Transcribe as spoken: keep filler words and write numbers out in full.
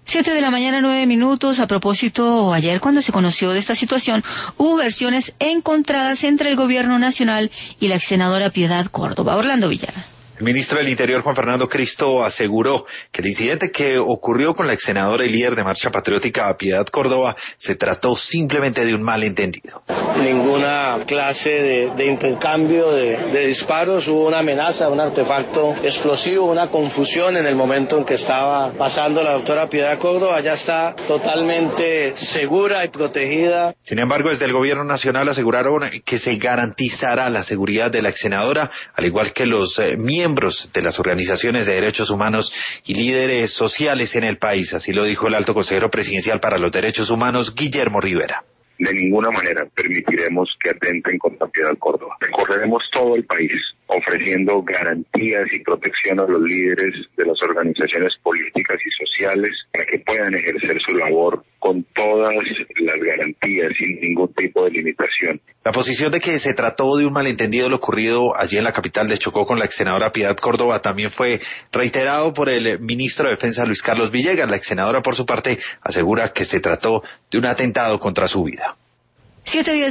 Siete de la mañana, nueve minutos. A propósito, ayer cuando se conoció de esta situación, hubo versiones encontradas entre el gobierno nacional y la ex senadora Piedad Córdoba. Orlando Villar. El ministro del Interior, Juan Fernando Cristo, aseguró que el incidente que ocurrió con la ex senadora y líder de Marcha Patriótica, Piedad Córdoba, se trató simplemente de un malentendido. Ninguna clase de, de intercambio de, de disparos, hubo una amenaza, un artefacto explosivo, una confusión en el momento en que estaba pasando la doctora Piedad Córdoba. Ya está totalmente segura y protegida. Sin embargo, desde el gobierno nacional aseguraron que se garantizará la seguridad de la ex senadora, al igual que los eh, miembros miembros de las organizaciones de derechos humanos y líderes sociales en el país. Así lo dijo el alto consejero presidencial para los derechos humanos, Guillermo Rivera. De ninguna manera permitiremos que atenten contra Piedad Córdoba. Recorreremos todo el país ofreciendo garantías y protección a los líderes de las organizaciones políticas y sociales para que puedan ejercer su labor con todas las garantías, sin ningún tipo de limitación. La posición de que se trató de un malentendido lo ocurrido allí en la capital de Chocó con la ex senadora Piedad Córdoba también fue reiterado por el ministro de Defensa Luis Carlos Villegas. La ex senadora, por su parte, asegura que se trató de un atentado contra su vida. Siete días